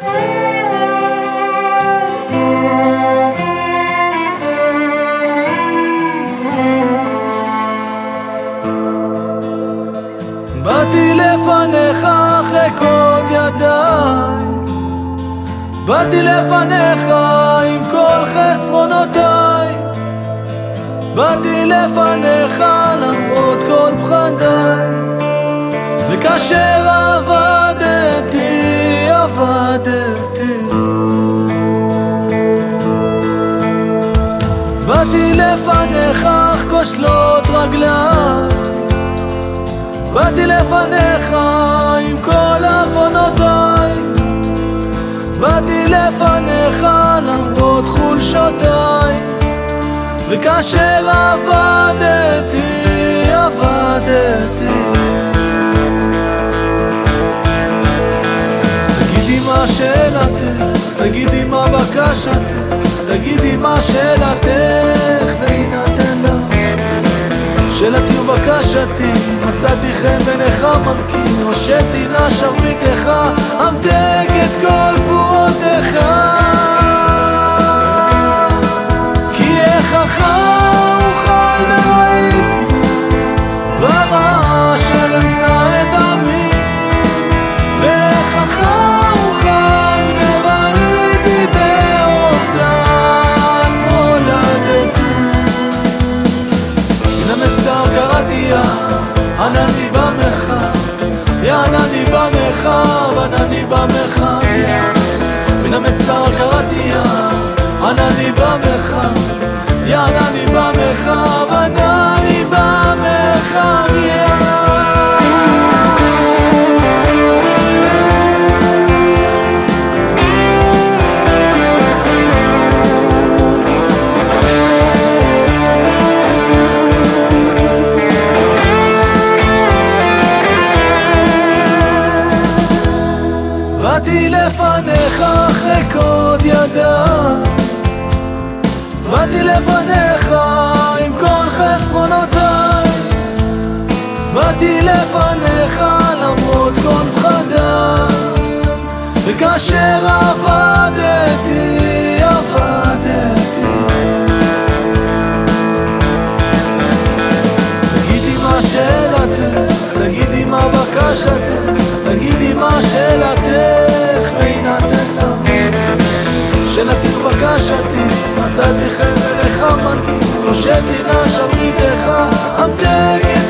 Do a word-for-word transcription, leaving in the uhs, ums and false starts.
באתי לפניך אחרי קוד ידיי, באתי לפניך עם כל חסרונותיי, באתי לפניך למרות כל פחדיי, וכאשר עבדתי, עבדתי, באתי לפניך אך כושלות רגליי, באתי לפניך עם כל עוונותיי, באתי לפניך למרות חולשותיי, וכאשר עבדתי, עבדתי, תגידי מה שאלתך, תגידי מה בקשתך, תגידי מה שאלתך ויינתן לך. שאלתי ובקשתי, מצאתי חן בעיניך מרכין, הושט לי נא שרביטך, המתק את כל גבורותיך, כי איך אוכל וראיתי ברע של אמצא את עמי, ואיך אוכל וראיתי באובדן מולדתי. מן המצר קראתי יא ענני במרחב, יא ענני במרחב, ענני במרחב, מן המצר קראתי יא ענני במרחב, יא ענני במרחב, ענני במרחב, באתי לפניך אחרי קוד ידיי, באתי לפניך עם כל חסרונותיי, באתי לפניך למרות כל פחדיי, וכאשר עבדתי, עבדתי, תגידי מה שאלתך, תגידי מה בקשתך, תגידי מה שאלתך ויינתן לך. שאלתי ובקשתי, מצאתי חן בעיניך מרכין, הושט לי נא שרביטך, המתק